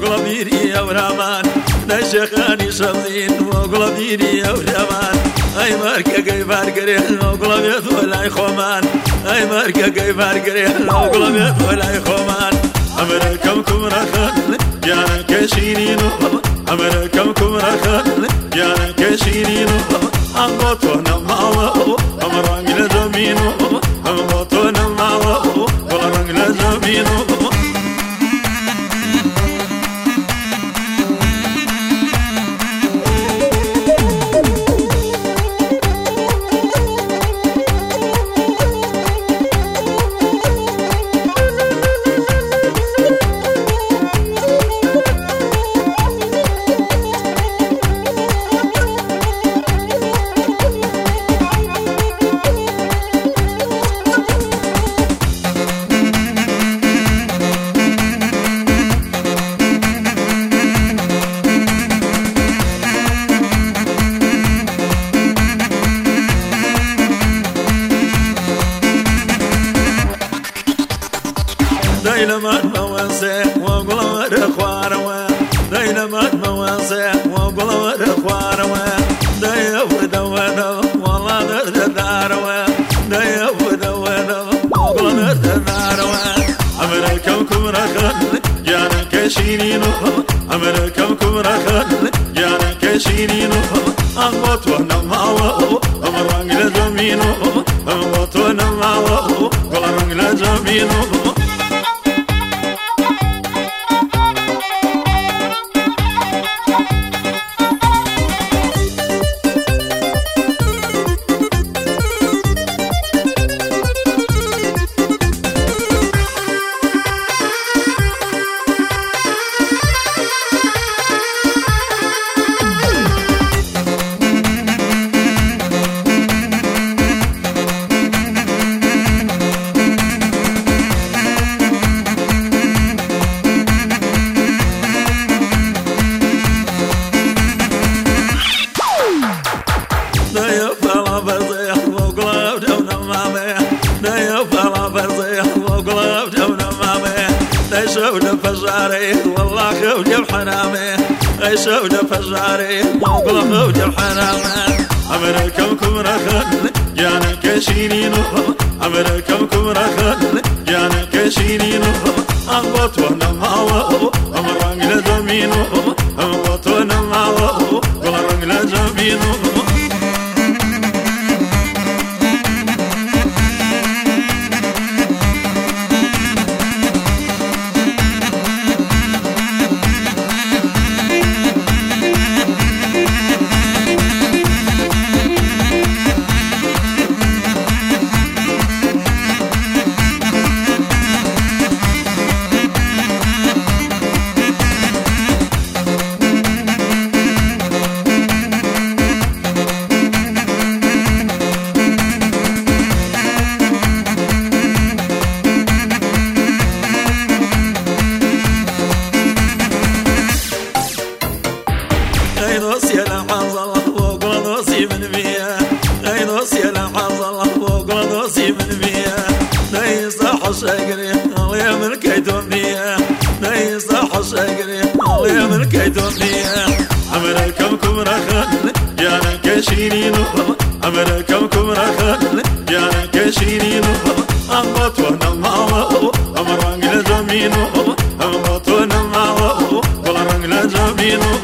وقلبيري ورامان نشخاني شمزين وقلبيري ورامان اي ماركا جاي باركري وقلبيت ولا يخومان اي ماركا جاي باركري وقلبيت ولا يخومان امركم كمرخان يا كشيرينو امركم كمرخان يا كشيرينو أنغطونا معه أمران لزمينو أنغطونا معه أمران لزمينو دينامات مواسع وقلوات خواروا دينامات مواسع وقلوات خواروا ديفد ودا والله درد داروا ديفد ودا وقلوات داروا أمريكم كمرخان يانا كشيرينو أمريكم كمرخان يانا كشيرينو أنغطونا معه أمران لزمينو أنغطونا معه أمران لزمينو شونا فجاري والله خوجي بحنامي اي شونا فجاري والله خوجي بحنامي امركم كمرخان يانا كشيرينو امركم كمرخان يانا كشيرينو انغطونا معه امران لزمينو انغطونا معه امران لزمينو شاقري الله من كيدونيا نيصح شاقري الله من كيدونيا أمركم كمرخان يانا كشيرينو أمركم كمرخان يانا كشيرينو أنغطونا معه أمران لزمينو أنغطونا معه أمران لزمينو